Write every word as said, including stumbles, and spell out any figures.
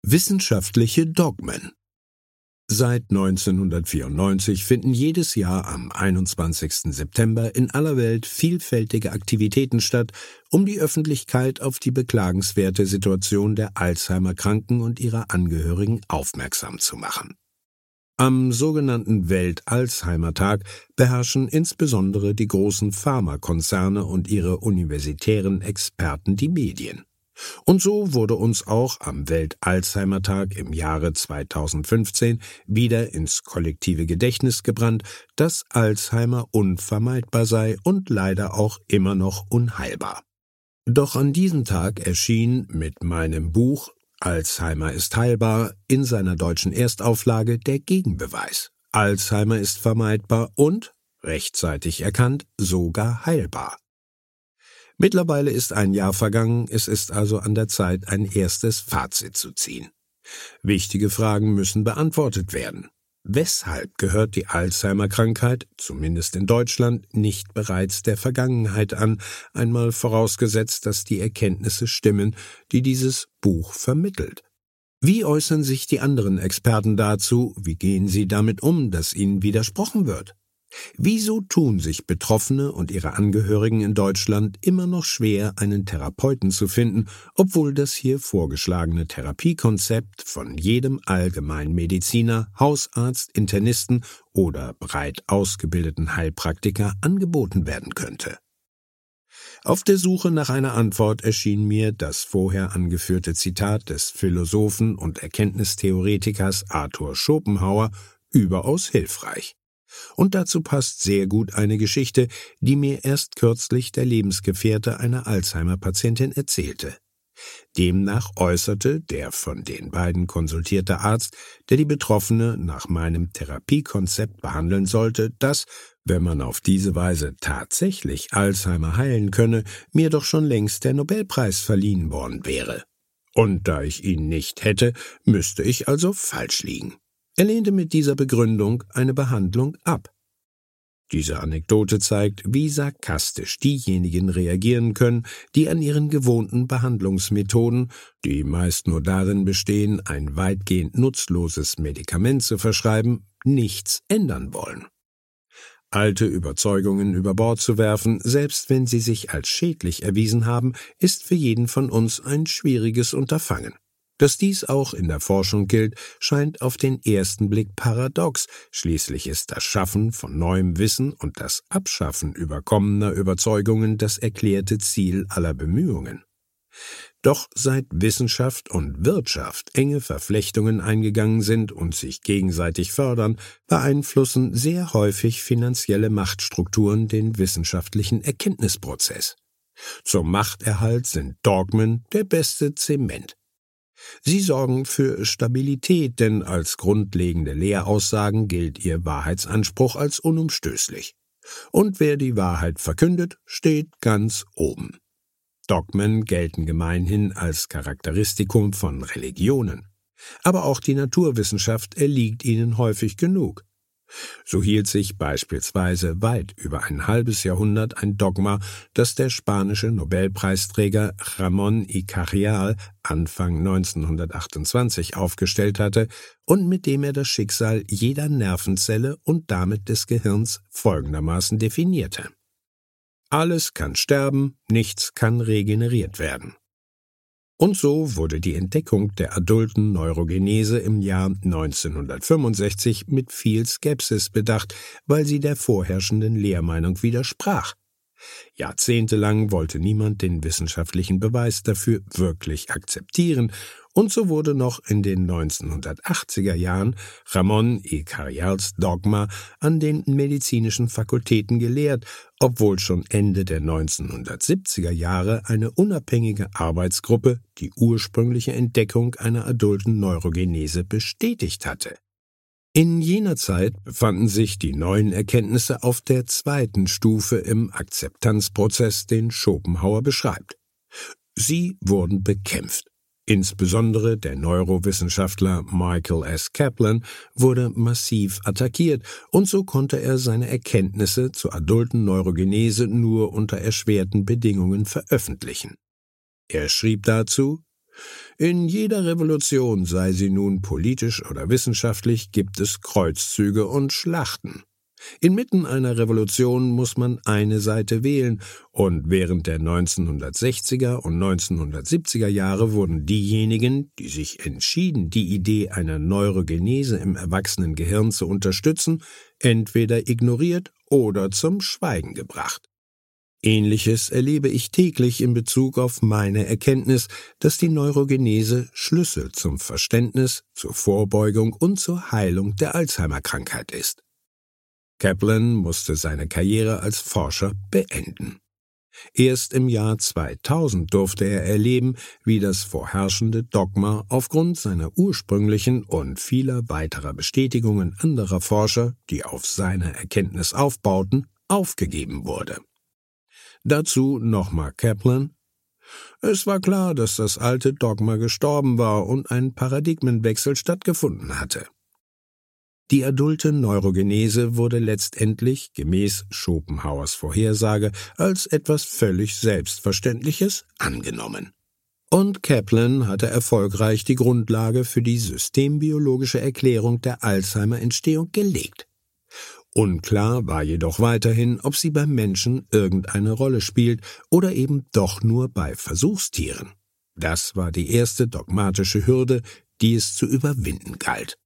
Wissenschaftliche Dogmen. Seit neunzehnhundertvierundneunzig finden jedes Jahr am einundzwanzigsten September in aller Welt vielfältige Aktivitäten statt, um die Öffentlichkeit auf die beklagenswerte Situation der Alzheimer-Kranken und ihrer Angehörigen aufmerksam zu machen. Am sogenannten Welt-Alzheimer-Tag beherrschen insbesondere die großen Pharmakonzerne und ihre universitären Experten die Medien. Und so wurde uns auch am Welt-Alzheimer-Tag im Jahre zweitausendfünfzehn wieder ins kollektive Gedächtnis gebrannt, dass Alzheimer unvermeidbar sei und leider auch immer noch unheilbar. Doch an diesem Tag erschien mit meinem Buch »Alzheimer ist heilbar« in seiner deutschen Erstauflage der Gegenbeweis. Alzheimer ist vermeidbar und, rechtzeitig erkannt, sogar heilbar. Mittlerweile ist ein Jahr vergangen, es ist also an der Zeit, ein erstes Fazit zu ziehen. Wichtige Fragen müssen beantwortet werden. Weshalb gehört die Alzheimer-Krankheit, zumindest in Deutschland, nicht bereits der Vergangenheit an, einmal vorausgesetzt, dass die Erkenntnisse stimmen, die dieses Buch vermittelt? Wie äußern sich die anderen Experten dazu? Wie gehen sie damit um, dass ihnen widersprochen wird? Wieso tun sich Betroffene und ihre Angehörigen in Deutschland immer noch schwer, einen Therapeuten zu finden, obwohl das hier vorgeschlagene Therapiekonzept von jedem Allgemeinmediziner, Hausarzt, Internisten oder breit ausgebildeten Heilpraktiker angeboten werden könnte? Auf der Suche nach einer Antwort erschien mir das vorher angeführte Zitat des Philosophen und Erkenntnistheoretikers Arthur Schopenhauer überaus hilfreich. Und dazu passt sehr gut eine Geschichte, die mir erst kürzlich der Lebensgefährte einer Alzheimer-Patientin erzählte. Demnach äußerte der von den beiden konsultierte Arzt, der die Betroffene nach meinem Therapiekonzept behandeln sollte, dass, wenn man auf diese Weise tatsächlich Alzheimer heilen könne, mir doch schon längst der Nobelpreis verliehen worden wäre. Und da ich ihn nicht hätte, müsste ich also falsch liegen. Er lehnte mit dieser Begründung eine Behandlung ab. Diese Anekdote zeigt, wie sarkastisch diejenigen reagieren können, die an ihren gewohnten Behandlungsmethoden, die meist nur darin bestehen, ein weitgehend nutzloses Medikament zu verschreiben, nichts ändern wollen. Alte Überzeugungen über Bord zu werfen, selbst wenn sie sich als schädlich erwiesen haben, ist für jeden von uns ein schwieriges Unterfangen. Dass dies auch in der Forschung gilt, scheint auf den ersten Blick paradox, schließlich ist das Schaffen von neuem Wissen und das Abschaffen überkommener Überzeugungen das erklärte Ziel aller Bemühungen. Doch seit Wissenschaft und Wirtschaft enge Verflechtungen eingegangen sind und sich gegenseitig fördern, beeinflussen sehr häufig finanzielle Machtstrukturen den wissenschaftlichen Erkenntnisprozess. Zum Machterhalt sind Dogmen der beste Zement. Sie sorgen für Stabilität, denn als grundlegende Lehraussagen gilt ihr Wahrheitsanspruch als unumstößlich. Und wer die Wahrheit verkündet, steht ganz oben. Dogmen gelten gemeinhin als Charakteristikum von Religionen. Aber auch die Naturwissenschaft erliegt ihnen häufig genug. So hielt sich beispielsweise weit über ein halbes Jahrhundert ein Dogma, das der spanische Nobelpreisträger Ramón y Cajal Anfang neunzehnhundertachtundzwanzig aufgestellt hatte und mit dem er das Schicksal jeder Nervenzelle und damit des Gehirns folgendermaßen definierte: Alles kann sterben, nichts kann regeneriert werden. Und so wurde die Entdeckung der adulten Neurogenese im Jahr neunzehnhundertfünfundsechzig mit viel Skepsis bedacht, weil sie der vorherrschenden Lehrmeinung widersprach. Jahrzehntelang wollte niemand den wissenschaftlichen Beweis dafür wirklich akzeptieren, und so wurde noch in den neunzehnhundertachtziger Jahren Ramón y Cajals Dogma an den medizinischen Fakultäten gelehrt, obwohl schon Ende der neunzehnhundertsiebziger Jahre eine unabhängige Arbeitsgruppe die ursprüngliche Entdeckung einer adulten Neurogenese bestätigt hatte. In jener Zeit befanden sich die neuen Erkenntnisse auf der zweiten Stufe im Akzeptanzprozess, den Schopenhauer beschreibt. Sie wurden bekämpft. Insbesondere der Neurowissenschaftler Michael S. Kaplan wurde massiv attackiert, und so konnte er seine Erkenntnisse zur adulten Neurogenese nur unter erschwerten Bedingungen veröffentlichen. Er schrieb dazu: In jeder Revolution, sei sie nun politisch oder wissenschaftlich, gibt es Kreuzzüge und Schlachten. Inmitten einer Revolution muss man eine Seite wählen, und während der neunzehnhundertsechziger und neunzehnhundertsiebziger Jahre wurden diejenigen, die sich entschieden, die Idee einer Neurogenese im Erwachsenengehirn zu unterstützen, entweder ignoriert oder zum Schweigen gebracht. Ähnliches erlebe ich täglich in Bezug auf meine Erkenntnis, dass die Neurogenese Schlüssel zum Verständnis, zur Vorbeugung und zur Heilung der Alzheimer-Krankheit ist. Kaplan musste seine Karriere als Forscher beenden. Erst im Jahr zweitausend durfte er erleben, wie das vorherrschende Dogma aufgrund seiner ursprünglichen und vieler weiterer Bestätigungen anderer Forscher, die auf seiner Erkenntnis aufbauten, aufgegeben wurde. Dazu nochmal Kaplan: Es war klar, dass das alte Dogma gestorben war und ein Paradigmenwechsel stattgefunden hatte. Die adulte Neurogenese wurde letztendlich, gemäß Schopenhauers Vorhersage, als etwas völlig Selbstverständliches angenommen. Und Kaplan hatte erfolgreich die Grundlage für die systembiologische Erklärung der Alzheimer-Entstehung gelegt. Unklar war jedoch weiterhin, ob sie beim Menschen irgendeine Rolle spielt oder eben doch nur bei Versuchstieren. Das war die erste dogmatische Hürde, die es zu überwinden galt.